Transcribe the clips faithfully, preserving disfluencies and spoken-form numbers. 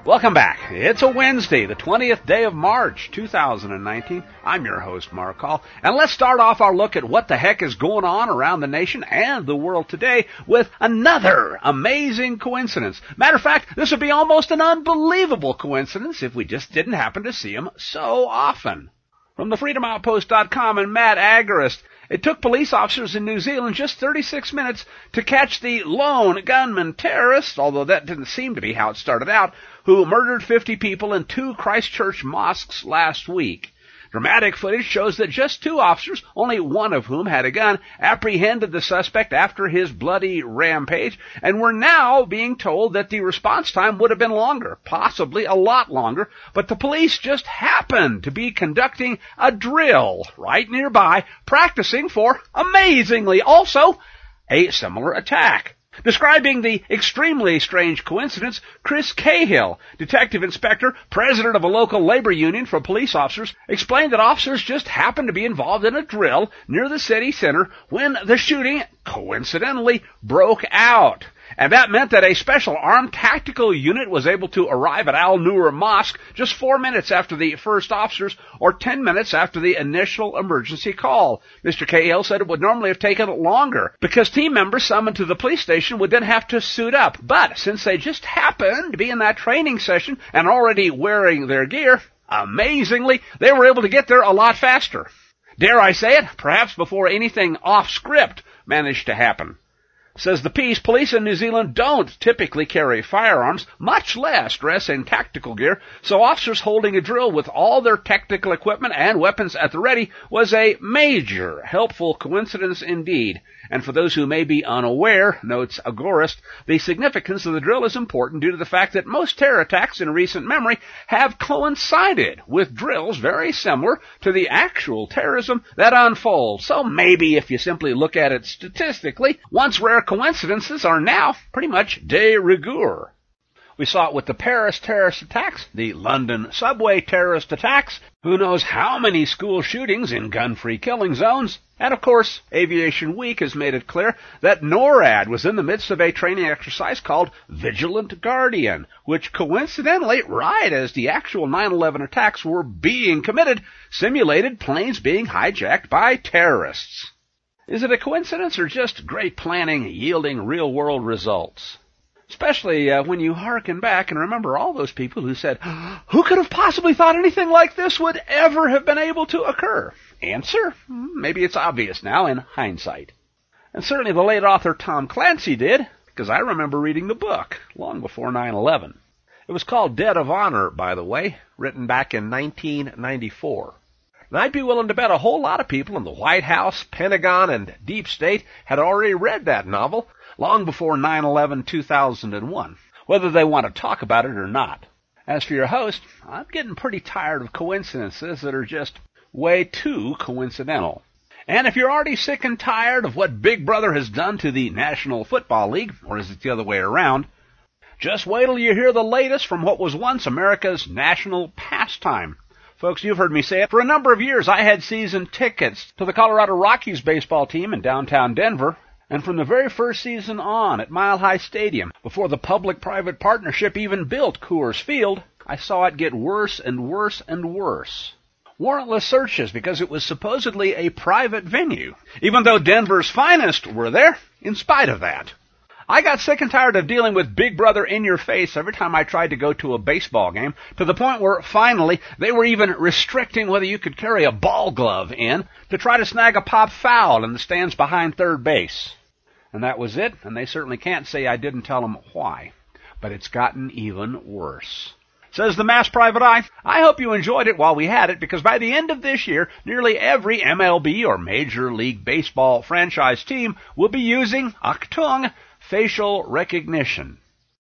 Welcome back. It's a Wednesday, the twentieth day of March, two thousand nineteen. I'm your host, Mark Hall. And let's start off our look at what the heck is going on around the nation and the world today with another amazing coincidence. Matter of fact, this would be almost an unbelievable coincidence if we just didn't happen to see them so often. From the freedom outpost dot com and Matt Agorist, it took police officers in New Zealand just thirty-six minutes to catch the lone gunman terrorist, although that didn't seem to be how it started out, who murdered fifty people in two Christchurch mosques last week. Dramatic footage shows that just two officers, only one of whom had a gun, apprehended the suspect after his bloody rampage, and we're now being told that the response time would have been longer, possibly a lot longer, but the police just happened to be conducting a drill right nearby, practicing for, amazingly also, a similar attack. Describing the extremely strange coincidence, Chris Cahill, detective inspector, president of a local labor union for police officers, explained that officers just happened to be involved in a drill near the city center when the shooting, coincidentally, broke out. And that meant that a special armed tactical unit was able to arrive at Al-Nur Mosque just four minutes after the first officers, or ten minutes after the initial emergency call. Mister Cahill said it would normally have taken longer, because team members summoned to the police station would then have to suit up. But since they just happened to be in that training session and already wearing their gear, amazingly, they were able to get there a lot faster. Dare I say it, perhaps before anything off-script managed to happen. Says the piece, police in New Zealand don't typically carry firearms, much less dress in tactical gear, so officers holding a drill with all their technical equipment and weapons at the ready was a major helpful coincidence indeed. And for those who may be unaware, notes Agorist, the significance of the drill is important due to the fact that most terror attacks in recent memory have coincided with drills very similar to the actual terrorism that unfolds. So maybe if you simply look at it statistically, once rare coincidences are now pretty much de rigueur. We saw it with the Paris terrorist attacks, the London subway terrorist attacks, who knows how many school shootings in gun-free killing zones, and of course, Aviation Week has made it clear that NORAD was in the midst of a training exercise called Vigilant Guardian, which coincidentally, right as the actual nine eleven attacks were being committed, simulated planes being hijacked by terrorists. Is it a coincidence or just great planning yielding real-world results? Especially uh, when you hearken back and remember all those people who said, who could have possibly thought anything like this would ever have been able to occur? Answer? Maybe it's obvious now in hindsight. And certainly the late author Tom Clancy did, because I remember reading the book long before nine eleven. It was called Debt of Honor, by the way, written back in nineteen ninety-four. And I'd be willing to bet a whole lot of people in the White House, Pentagon, and Deep State had already read that novel long before nine eleven two thousand one, whether they want to talk about it or not. As for your host, I'm getting pretty tired of coincidences that are just way too coincidental. And if you're already sick and tired of what Big Brother has done to the National Football League, or is it the other way around, just wait till you hear the latest from what was once America's national pastime. Folks, you've heard me say it. For a number of years, I had season tickets to the Colorado Rockies baseball team in downtown Denver. And from the very first season on at Mile High Stadium, before the public-private partnership even built Coors Field, I saw it get worse and worse and worse. Warrantless searches because it was supposedly a private venue, even though Denver's finest were there in spite of that. I got sick and tired of dealing with Big Brother in your face every time I tried to go to a baseball game, to the point where, finally, they were even restricting whether you could carry a ball glove in to try to snag a pop foul in the stands behind third base. And that was it, and they certainly can't say I didn't tell them why. But it's gotten even worse. Says the Mass Private Eye, I hope you enjoyed it while we had it, because by the end of this year, nearly every M L B or Major League Baseball franchise team will be using, Achtung, facial recognition.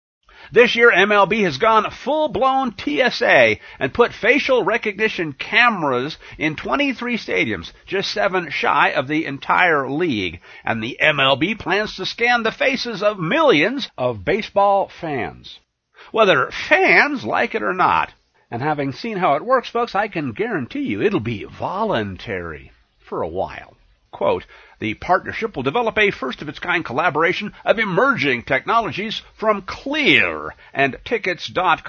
This year, M L B has gone full-blown T S A and put facial recognition cameras in twenty-three stadiums, just seven shy of the entire league. And the M L B plans to scan the faces of millions of baseball fans, whether fans like it or not. And having seen how it works, folks, I can guarantee you it'll be voluntary for a while. Quote, the partnership will develop a first-of-its-kind collaboration of emerging technologies from Clear and Tickets dot com.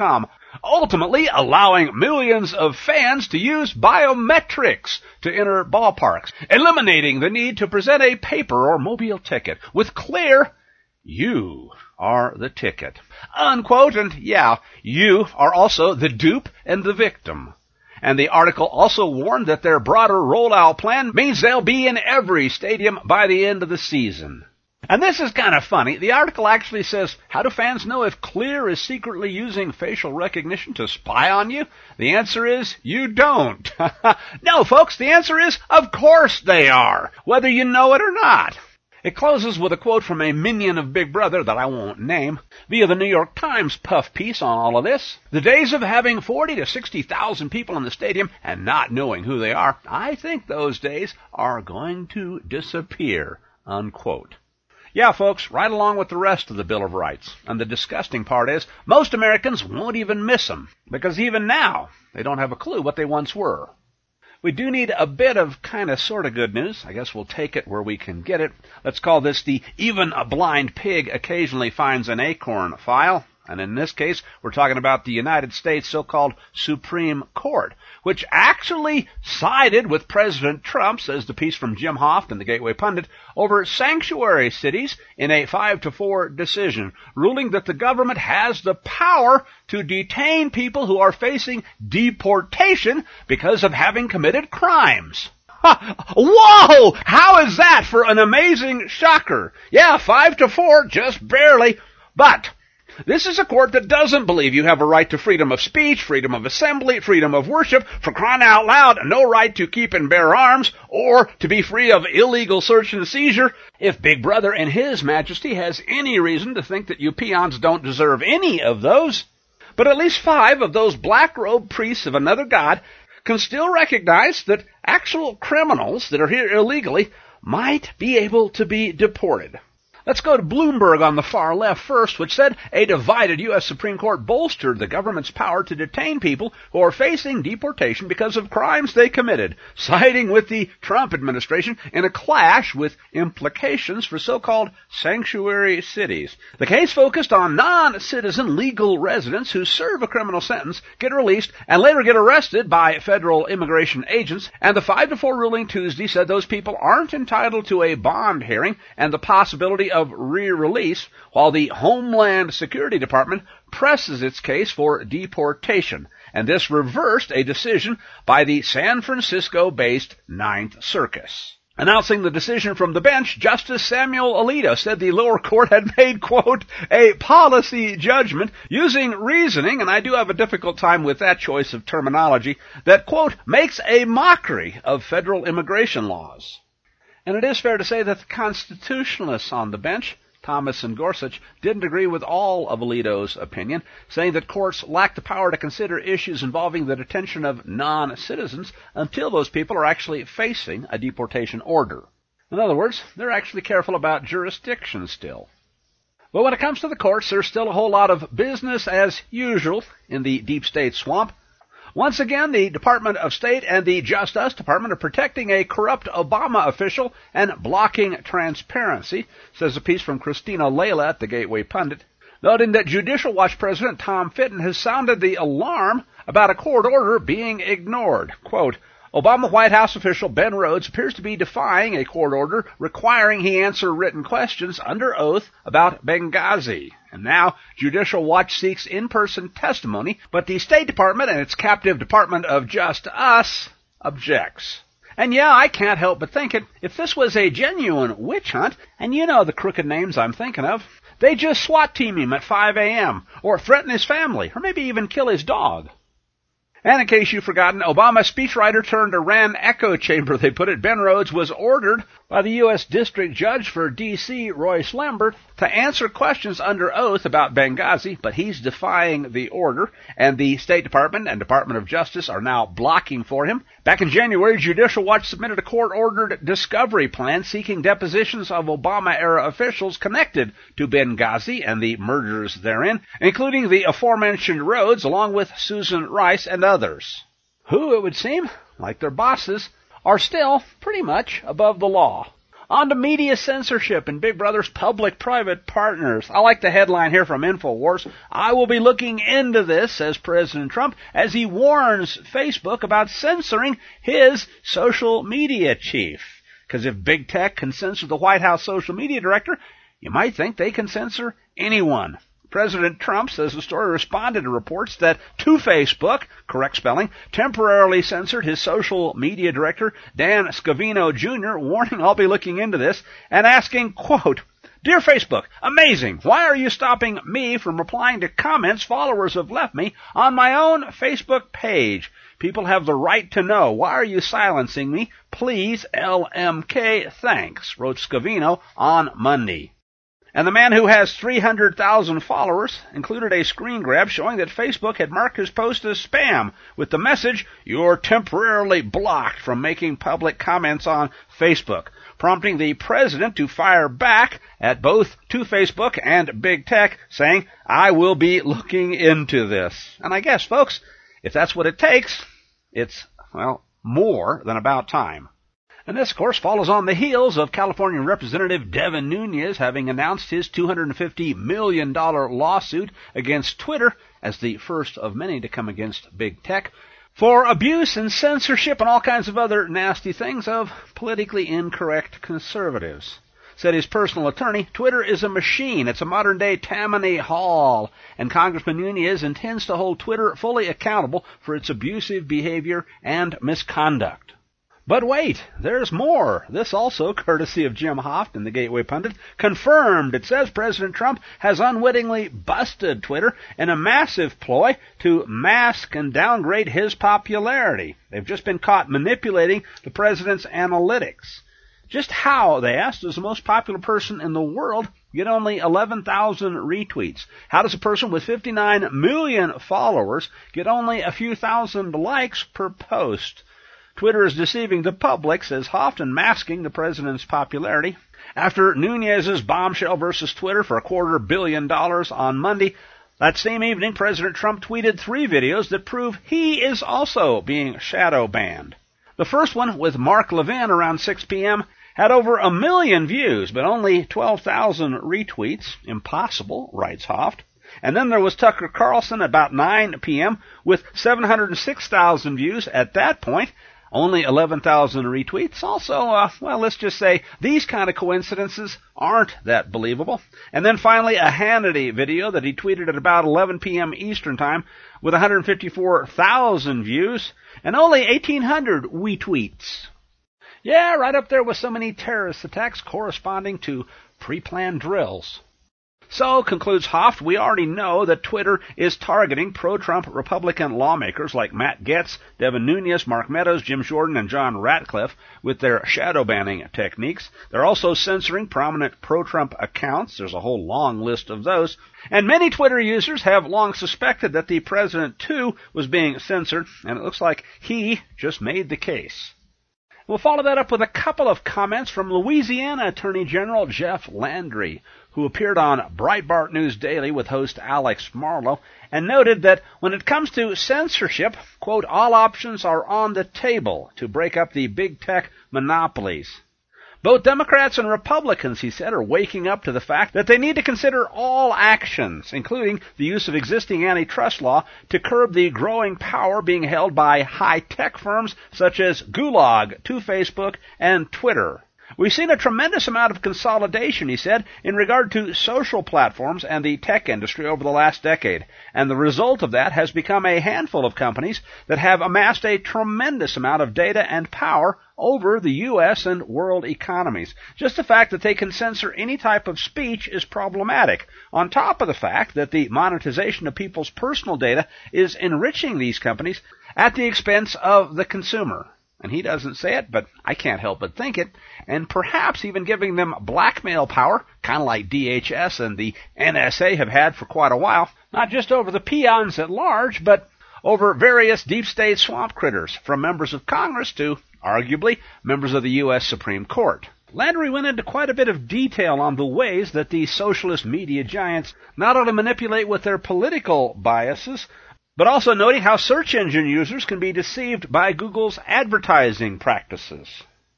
ultimately allowing millions of fans to use biometrics to enter ballparks, eliminating the need to present a paper or mobile ticket with clear, "You are the ticket," unquote, and yeah, you are also the dupe and the victim. And the article also warned that their broader rollout plan means they'll be in every stadium by the end of the season. And this is kind of funny. The article actually says, how do fans know if Clear is secretly using facial recognition to spy on you? The answer is, you don't. No, folks, the answer is, of course they are, whether you know it or not. It closes with a quote from a minion of Big Brother that I won't name, via the New York Times puff piece on all of this. The days of having forty to sixty thousand people in the stadium and not knowing who they are, I think those days are going to disappear, unquote. Yeah, folks, right along with the rest of the Bill of Rights. And the disgusting part is, most Americans won't even miss them, because even now, they don't have a clue what they once were. We do need a bit of kind of sort of good news. I guess we'll take it where we can get it. Let's call this the even a blind pig occasionally finds an acorn file. And in this case, we're talking about the United States so-called Supreme Court, which actually sided with President Trump, says the piece from Jim Hoft and the Gateway Pundit, over sanctuary cities in a five to four decision, ruling that the government has the power to detain people who are facing deportation because of having committed crimes. Whoa! How is that for an amazing shocker? Yeah, five to four, just barely, but this is a court that doesn't believe you have a right to freedom of speech, freedom of assembly, freedom of worship, for crying out loud, no right to keep and bear arms, or to be free of illegal search and seizure. If Big Brother in His Majesty has any reason to think that you peons don't deserve any of those, but at least five of those black-robed priests of another god can still recognize that actual criminals that are here illegally might be able to be deported. Let's go to Bloomberg on the far left first, which said a divided U S Supreme Court bolstered the government's power to detain people who are facing deportation because of crimes they committed, siding with the Trump administration in a clash with implications for so-called sanctuary cities. The case focused on non-citizen legal residents who serve a criminal sentence, get released, and later get arrested by federal immigration agents, and the five to four ruling Tuesday said those people aren't entitled to a bond hearing and the possibility of re-release, while the Homeland Security Department presses its case for deportation. And this reversed a decision by the San Francisco-based Ninth Circuit. Announcing the decision from the bench, Justice Samuel Alito said the lower court had made, quote, a policy judgment using reasoning, and I do have a difficult time with that choice of terminology, that, quote, makes a mockery of federal immigration laws. And it is fair to say that the constitutionalists on the bench, Thomas and Gorsuch, didn't agree with all of Alito's opinion, saying that courts lack the power to consider issues involving the detention of non-citizens until those people are actually facing a deportation order. In other words, they're actually careful about jurisdiction still. But when it comes to the courts, there's still a whole lot of business as usual in the deep state swamp. Once again, the Department of State and the Justice Department are protecting a corrupt Obama official and blocking transparency, says a piece from Christina Layla at the Gateway Pundit, noting that Judicial Watch President Tom Fitton has sounded the alarm about a court order being ignored. Quote, Obama White House official Ben Rhodes appears to be defying a court order requiring he answer written questions under oath about Benghazi. And now, Judicial Watch seeks in-person testimony, but the State Department and its captive Department of Justice objects. And yeah, I can't help but think it, if this was a genuine witch hunt, and you know the crooked names I'm thinking of, they just SWAT team him at five a.m., or threaten his family, or maybe even kill his dog. And in case you've forgotten, Obama's speechwriter turned Iran echo chamber, they put it, Ben Rhodes, was ordered by the U S District Judge for D C, Royce Lambert, to answer questions under oath about Benghazi, but he's defying the order, and the State Department and Department of Justice are now blocking for him. Back in January, Judicial Watch submitted a court-ordered discovery plan seeking depositions of Obama-era officials connected to Benghazi and the murders therein, including the aforementioned Rhodes, along with Susan Rice and others, who, it would seem, like their bosses, are still pretty much above the law. On to media censorship and Big Brother's public-private partners. I like the headline here from InfoWars. I will be looking into this, says President Trump, as he warns Facebook about censoring his social media chief. Because if big tech can censor the White House social media director, you might think they can censor anyone. President Trump, says the story, responded to reports that to Facebook, correct spelling, temporarily censored his social media director, Dan Scavino Junior, warning I'll be looking into this, and asking, quote, Dear Facebook, amazing. Why are you stopping me from replying to comments followers have left me on my own Facebook page? People have the right to know. Why are you silencing me? Please, L M K, thanks, wrote Scavino on Monday. And the man who has three hundred thousand followers included a screen grab showing that Facebook had marked his post as spam with the message, you're temporarily blocked from making public comments on Facebook, prompting the president to fire back at both to Facebook and Big Tech, saying, I will be looking into this. And I guess, folks, if that's what it takes, it's, well, more than about time. And this, of course, follows on the heels of California Representative Devin Nunes having announced his two hundred fifty million dollars lawsuit against Twitter as the first of many to come against Big Tech for abuse and censorship and all kinds of other nasty things of politically incorrect conservatives. Said his personal attorney, Twitter is a machine. It's a modern-day Tammany Hall, and Congressman Nunes intends to hold Twitter fully accountable for its abusive behavior and misconduct. But wait, there's more. This also, courtesy of Jim Hoft and the Gateway Pundit, confirmed. It says President Trump has unwittingly busted Twitter in a massive ploy to mask and downgrade his popularity. They've just been caught manipulating the president's analytics. Just how, they asked, does the most popular person in the world get only eleven thousand retweets? How does a person with fifty-nine million followers get only a few thousand likes per post? Twitter is deceiving the public, says Hoft, and masking the president's popularity. After Nunes' bombshell versus Twitter for a quarter billion dollars on Monday, that same evening, President Trump tweeted three videos that prove he is also being shadow banned. The first one, with Mark Levin around six p.m., had over a million views, but only twelve thousand retweets. Impossible, writes Hoft. And then there was Tucker Carlson about nine p.m. with seven hundred six thousand views at that point. Only eleven thousand retweets. Also, uh, well, let's just say these kind of coincidences aren't that believable. And then finally, a Hannity video that he tweeted at about eleven p.m. Eastern Time with one hundred fifty-four thousand views and only eighteen hundred retweets. Yeah, right up there with so many terrorist attacks corresponding to pre-planned drills. So, concludes Hoft, we already know that Twitter is targeting pro-Trump Republican lawmakers like Matt Gaetz, Devin Nunes, Mark Meadows, Jim Jordan, and John Ratcliffe with their shadow banning techniques. They're also censoring prominent pro-Trump accounts. There's a whole long list of those. And many Twitter users have long suspected that the president, too, was being censored, and it looks like he just made the case. We'll follow that up with a couple of comments from Louisiana Attorney General Jeff Landry, who appeared on Breitbart News Daily with host Alex Marlow, and noted that when it comes to censorship, quote, all options are on the table to break up the big tech monopolies. Both Democrats and Republicans, he said, are waking up to the fact that they need to consider all actions, including the use of existing antitrust law, to curb the growing power being held by high-tech firms such as Gulag, to Facebook, and Twitter. We've seen a tremendous amount of consolidation, he said, in regard to social platforms and the tech industry over the last decade, and the result of that has become a handful of companies that have amassed a tremendous amount of data and power over the U S and world economies. Just the fact that they can censor any type of speech is problematic, on top of the fact that the monetization of people's personal data is enriching these companies at the expense of the consumer. And he doesn't say it, but I can't help but think it, and perhaps even giving them blackmail power, kind of like D H S and the N S A have had for quite a while, not just over the peons at large, but over various deep state swamp critters, from members of Congress to, arguably, members of the U S Supreme Court. Landry went into quite a bit of detail on the ways that the socialist media giants not only manipulate with their political biases, but also noting how search engine users can be deceived by Google's advertising practices.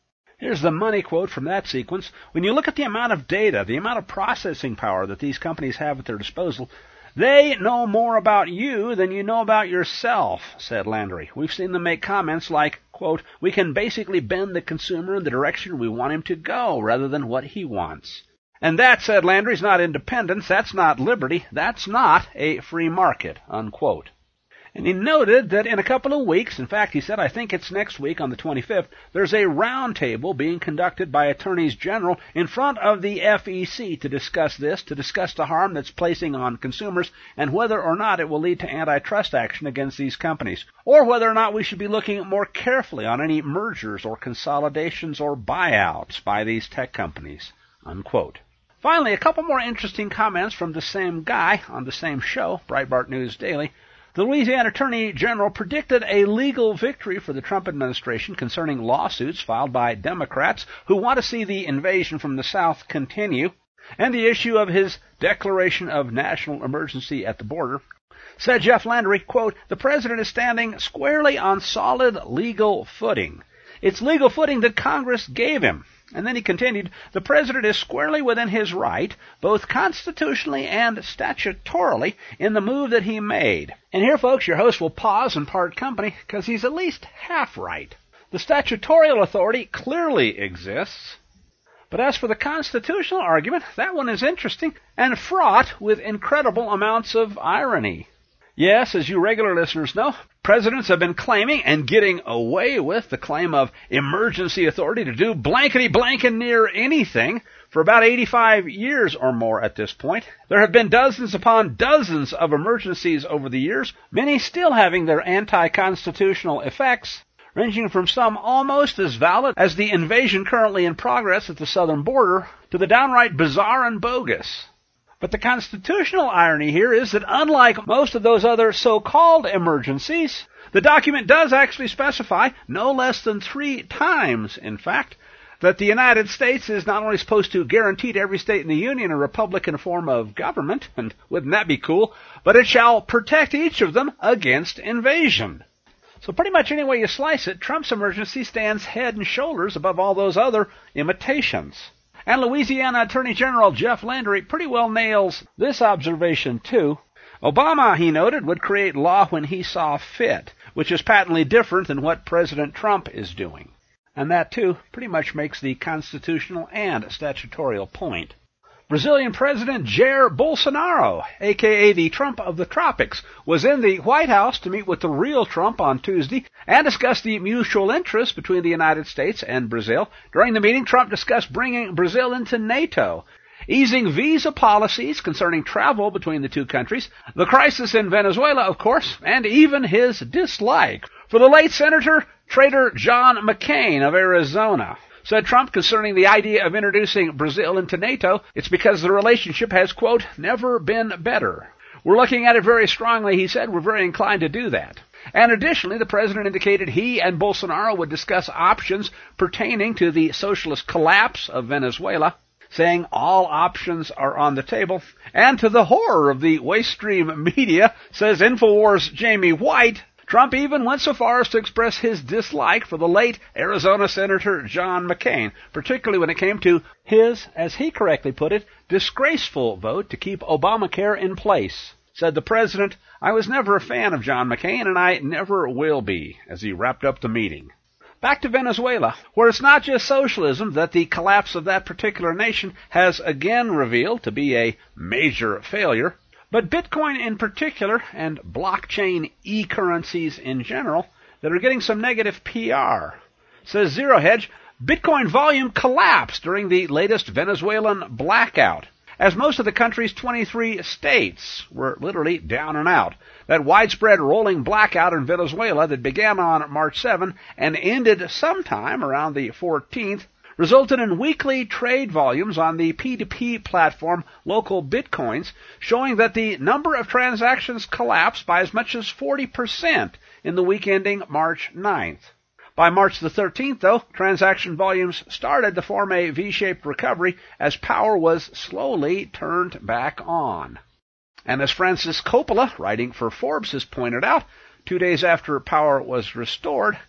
Here's the money quote from that sequence. When you look at the amount of data, the amount of processing power that these companies have at their disposal, they know more about you than you know about yourself, said Landry. We've seen them make comments like, quote, we can basically bend the consumer in the direction we want him to go rather than what he wants. And that, said Landry, is not independence, that's not liberty, that's not a free market, unquote. And he noted that in a couple of weeks, in fact, he said, I think it's next week on the twenty-fifth, there's a roundtable being conducted by attorneys general in front of the F E C to discuss this, to discuss the harm that's placing on consumers and whether or not it will lead to antitrust action against these companies, or whether or not we should be looking more carefully on any mergers or consolidations or buyouts by these tech companies, unquote. Finally, a couple more interesting comments from the same guy on the same show, Breitbart News Daily. The Louisiana Attorney General predicted a legal victory for the Trump administration concerning lawsuits filed by Democrats who want to see the invasion from the South continue, and the issue of his declaration of national emergency at the border. Said Jeff Landry, quote, the president is standing squarely on solid legal footing. It's legal footing that Congress gave him. And then he continued, the president is squarely within his right, both constitutionally and statutorily, in the move that he made. And here, folks, your host will pause and part company, because he's at least half right. The statutorial authority clearly exists. But as for the constitutional argument, that one is interesting and fraught with incredible amounts of irony. Yes, as you regular listeners know, presidents have been claiming and getting away with the claim of emergency authority to do blankety-blank and near anything for about eighty-five years or more at this point. There have been dozens upon dozens of emergencies over the years, many still having their anti-constitutional effects, ranging from some almost as valid as the invasion currently in progress at the southern border to the downright bizarre and bogus. But the constitutional irony here is that unlike most of those other so-called emergencies, the document does actually specify, no less than three times, in fact, that the United States is not only supposed to guarantee to every state in the Union a Republican form of government, and wouldn't that be cool, but it shall protect each of them against invasion. So pretty much any way you slice it, Trump's emergency stands head and shoulders above all those other imitations. And Louisiana Attorney General Jeff Landry pretty well nails this observation, too. Obama, he noted, would create law when he saw fit, which is patently different than what President Trump is doing. And that, too, pretty much makes the constitutional and statutorial point. Brazilian President Jair Bolsonaro, a k a the Trump of the tropics, was in the White House to meet with the real Trump on Tuesday and discuss the mutual interest between the United States and Brazil. During the meeting, Trump discussed bringing Brazil into NATO, easing visa policies concerning travel between the two countries, the crisis in Venezuela, of course, and even his dislike for the late Senator Trader John McCain of Arizona. Said Trump concerning the idea of introducing Brazil into NATO, it's because the relationship has, quote, never been better. We're looking at it very strongly, he said. We're very inclined to do that. And additionally, the president indicated he and Bolsonaro would discuss options pertaining to the socialist collapse of Venezuela, saying all options are on the table. And to the horror of the waste stream media, says InfoWars' Jamie White, Trump even went so far as to express his dislike for the late Arizona Senator John McCain, particularly when it came to his, as he correctly put it, disgraceful vote to keep Obamacare in place. Said the president, I was never a fan of John McCain, and I never will be, as he wrapped up the meeting. Back to Venezuela, where it's not just socialism that the collapse of that particular nation has again revealed to be a major failure, but Bitcoin in particular, and blockchain e-currencies in general, that are getting some negative P R. Says Zero Hedge, Bitcoin volume collapsed during the latest Venezuelan blackout, as most of the country's twenty-three states were literally down and out. That widespread rolling blackout in Venezuela that began on March seventh and ended sometime around the fourteenth resulted in weekly trade volumes on the P two P platform Local Bitcoins, showing that the number of transactions collapsed by as much as forty percent in the week ending March ninth. By March the thirteenth, though, transaction volumes started to form a V-shaped recovery as power was slowly turned back on. And as Francis Coppola, writing for Forbes, has pointed out, two days after power was restored,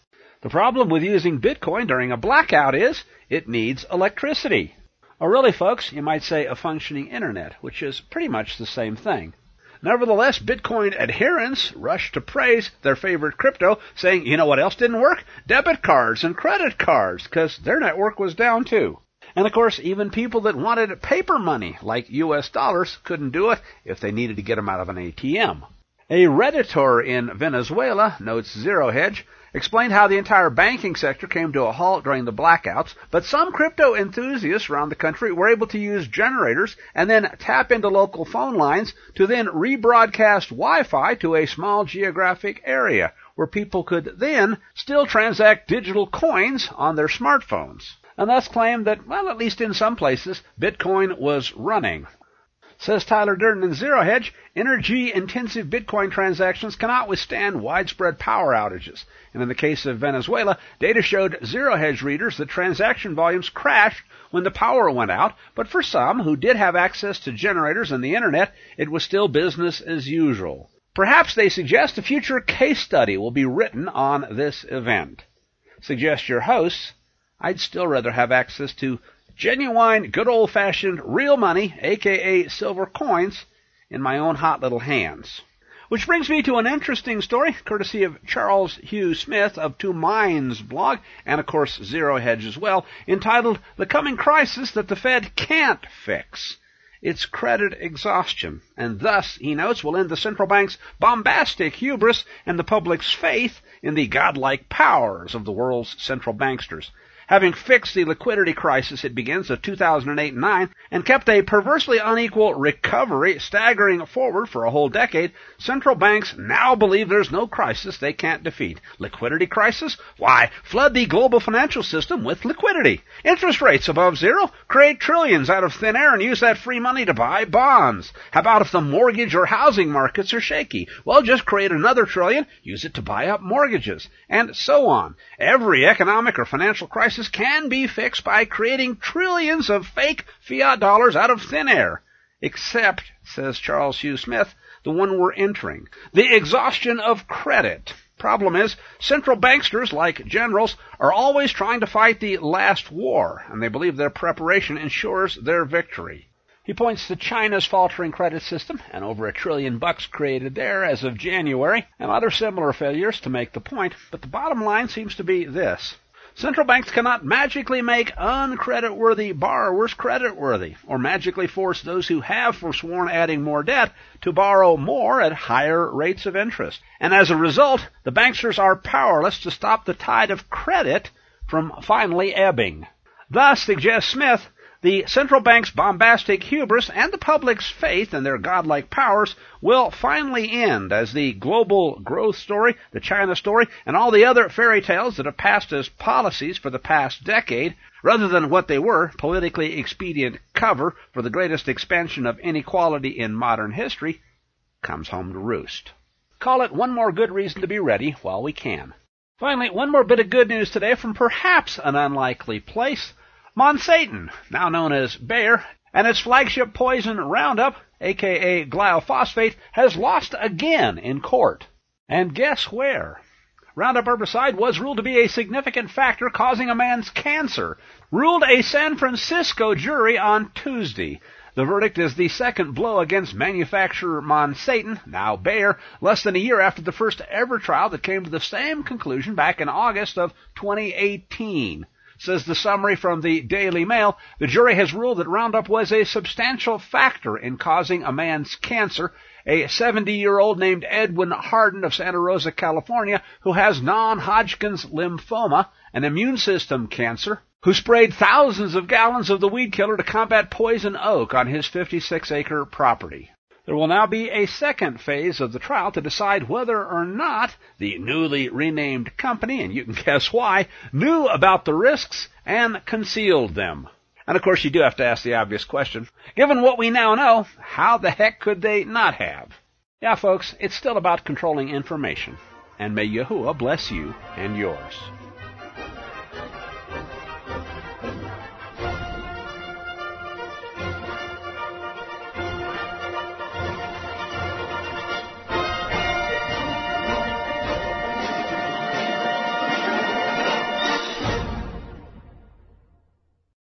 The problem with using Bitcoin during a blackout is it needs electricity. Or really, folks, you might say a functioning internet, which is pretty much the same thing. Nevertheless, Bitcoin adherents rushed to praise their favorite crypto, saying, you know what else didn't work? Debit cards and credit cards, because their network was down too. And of course, even people that wanted paper money, like U S dollars, couldn't do it if they needed to get them out of an A T M. A Redditor in Venezuela, notes Zero Hedge, explained how the entire banking sector came to a halt during the blackouts, but some crypto enthusiasts around the country were able to use generators and then tap into local phone lines to then rebroadcast Wi-Fi to a small geographic area where people could then still transact digital coins on their smartphones, and thus claimed that, well, at least in some places, Bitcoin was running. Says Tyler Durden in Zero Hedge, energy-intensive Bitcoin transactions cannot withstand widespread power outages. And in the case of Venezuela, data showed Zero Hedge readers that transaction volumes crashed when the power went out, but for some who did have access to generators and the internet, it was still business as usual. Perhaps they suggest a future case study will be written on this event. Suggest your hosts, I'd still rather have access to genuine, good old-fashioned, real money, aka silver coins, in my own hot little hands. Which brings me to an interesting story, courtesy of Charles Hugh Smith of Two Minds blog, and of course Zero Hedge as well, entitled The Coming Crisis That the Fed Can't Fix. It's credit exhaustion, and thus, he notes, will end the central bank's bombastic hubris and the public's faith in the godlike powers of the world's central banksters. Having fixed the liquidity crisis, it begins, of two thousand eight and nine, and kept a perversely unequal recovery staggering forward for a whole decade, central banks now believe there's no crisis they can't defeat. Liquidity crisis? Why, flood the global financial system with liquidity. Interest rates above zero? Create trillions out of thin air and use that free money to buy bonds. How about if the mortgage or housing markets are shaky? Well, just create another trillion, use it to buy up mortgages, and so on. Every economic or financial crisis can be fixed by creating trillions of fake fiat dollars out of thin air. Except, says Charles Hugh Smith, the one we're entering. The exhaustion of credit. Problem is, central banksters, like generals, are always trying to fight the last war, and they believe their preparation ensures their victory. He points to China's faltering credit system, and over a trillion bucks created there as of January, and other similar failures to make the point, but the bottom line seems to be this. Central banks cannot magically make uncreditworthy borrowers creditworthy, or magically force those who have forsworn adding more debt to borrow more at higher rates of interest. And as a result, the banksters are powerless to stop the tide of credit from finally ebbing. Thus, suggests Smith, the central bank's bombastic hubris and the public's faith in their godlike powers will finally end as the global growth story, the China story, and all the other fairy tales that have passed as policies for the past decade, rather than what they were, politically expedient cover for the greatest expansion of inequality in modern history, comes home to roost. Call it one more good reason to be ready while we can. Finally, one more bit of good news today from perhaps an unlikely place. Monsanto, now known as Bayer, and its flagship poison Roundup, aka glyphosate, has lost again in court. And guess where? Roundup herbicide was ruled to be a significant factor causing a man's cancer, ruled a San Francisco jury on Tuesday. The verdict is the second blow against manufacturer Monsanto, now Bayer, less than a year after the first ever trial that came to the same conclusion back in August of twenty eighteen. Says the summary from the Daily Mail, the jury has ruled that Roundup was a substantial factor in causing a man's cancer, a seventy-year-old named Edwin Harden of Santa Rosa, California, who has non-Hodgkin's lymphoma, an immune system cancer, who sprayed thousands of gallons of the weed killer to combat poison oak on his fifty-six acre property. There will now be a second phase of the trial to decide whether or not the newly renamed company, and you can guess why, knew about the risks and concealed them. And of course you do have to ask the obvious question. Given what we now know, how the heck could they not have? Yeah, folks, it's still about controlling information. And may Yahuwah bless you and yours.